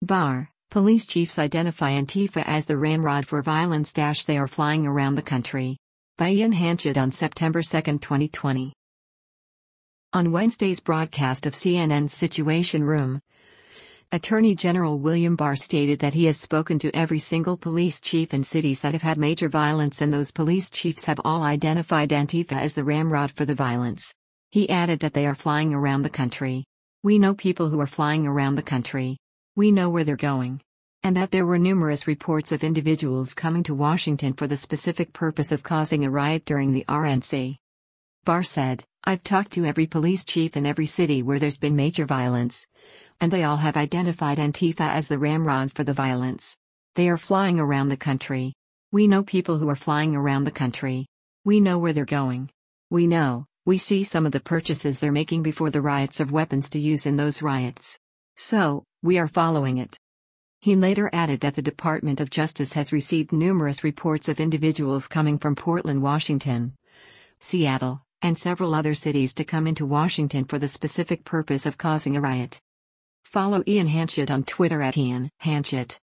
Bar, police chiefs identify Antifa as the ramrod for violence. They are flying around the country. By Ian Hanchett on September 2, 2020. On Wednesday's broadcast of CNN's Situation Room, Attorney General William Barr stated that he has spoken to every single police chief in cities that have had major violence, and those police chiefs have all identified Antifa as the ramrod for the violence. He added that they are flying around the country. We know people who are flying around the country. We know where they're going. And that there were numerous reports of individuals coming to Washington for the specific purpose of causing a riot during the RNC. Barr said, "I've talked to every police chief in every city where there's been major violence, and they all have identified Antifa as the ramrod for the violence. They are flying around the country. We know people who are flying around the country. We know where they're going. We see some of the purchases they're making before the riots of weapons to use in those riots. So, we are following it." He later added that the Department of Justice has received numerous reports of individuals coming from Portland, Washington, Seattle, and several other cities to come into Washington for the specific purpose of causing a riot. Follow Ian Hanchett on Twitter at Ian Hanchett.